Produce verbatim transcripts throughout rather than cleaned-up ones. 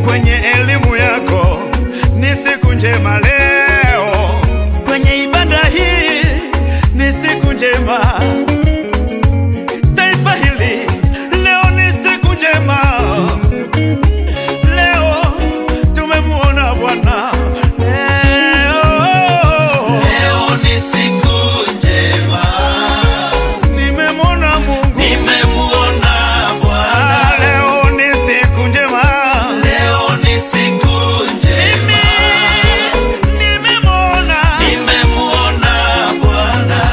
kwenye elimu yako ni siku njema leo, kwenye ibada hii ni siku njema, taifa hili leo ni siku njema. Leo tumemuona Bwana, leo leo ni siku njema, nimemuona Mungu, nimemuona Bwana. leo ni siku njema, Leo ni siku njema, nimemuona, nimemuona Bwana.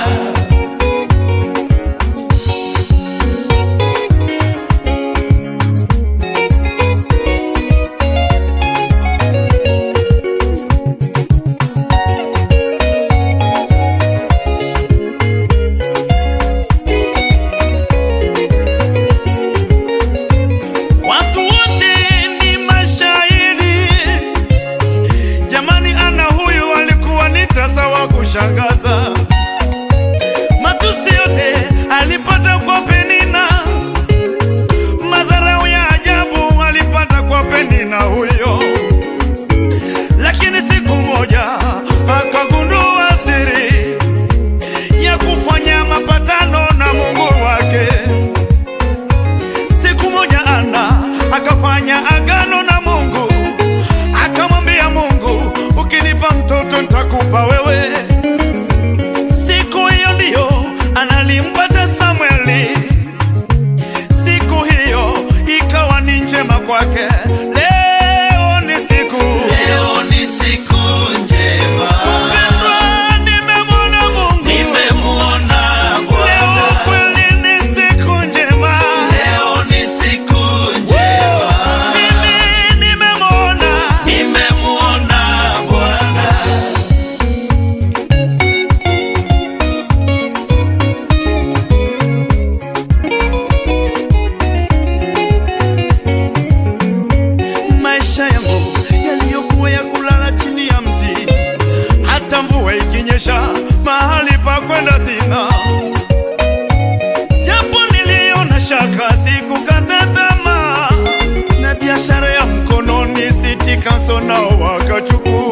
watu wote ni mashahidi. Jamani, ana huyu alikuwa ni tasa wa kushangaza. Matusi yote alipata kwa Penina, madharau ya ajabu alipata kwa Penina huyo. Lakini siku moja akagundua siri ya kufanya mapatano na Mungu wake. Siku moja Ana akafanya agano na Mungu, akamwambia Mungu, ukinipa mtoto nitakupa wewe. Siku hiyo ndiyo analimpata Samueli. Siku hiyo ikawa ni njema kwake. Leo ni siku, Leo ni siku njema, mpendwa, nimemuona Mungu. nimemuona Leo Bwana. kweli ni siku njema, Leo ni siku njema, mimi nimemuona. nimemuona Bwana. Maisha yangu yaliyokuwa ya kulala chini ya mti, hata mvua ikinyesha mahali pa kwenda sina. Japo niliona shaka, sikukata tamaa, na biashara ya mkononi City Council nao wakachukua.